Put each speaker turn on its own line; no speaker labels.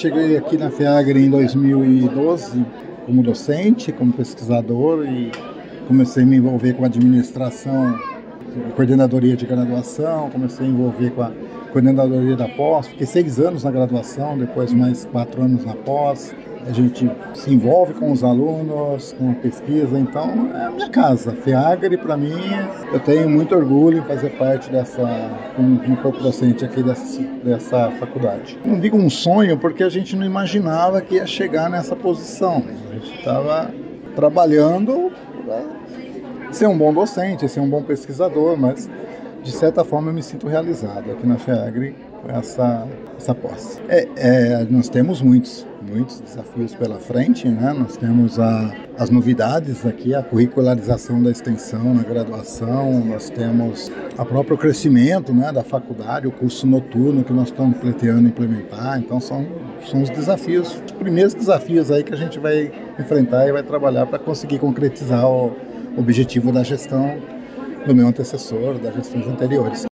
Cheguei aqui na FEAGRE em 2012 como docente, como pesquisador e comecei a me envolver com a administração, coordenadoria de graduação, comecei a envolver com a coordenadoria da pós, fiquei 6 anos na graduação, depois mais 4 anos na pós. A gente se envolve com os alunos, com a pesquisa, então é a minha casa. FEAGRE, para mim, eu tenho muito orgulho em fazer parte como corpo docente aqui dessa faculdade. Não digo um sonho, porque a gente não imaginava que ia chegar nessa posição. A gente estava trabalhando para ser um bom docente, ser um bom pesquisador, mas de certa forma eu me sinto realizado aqui na FEAGRE com essa posse. Nós temos muitos desafios pela frente, né? Nós temos as novidades aqui, a curricularização da extensão na graduação, nós temos o próprio crescimento, né, da faculdade, o curso noturno que nós estamos pleiteando implementar, então são os desafios, os primeiros desafios aí que a gente vai enfrentar e vai trabalhar para conseguir concretizar o objetivo da gestão do meu antecessor, das gestões anteriores.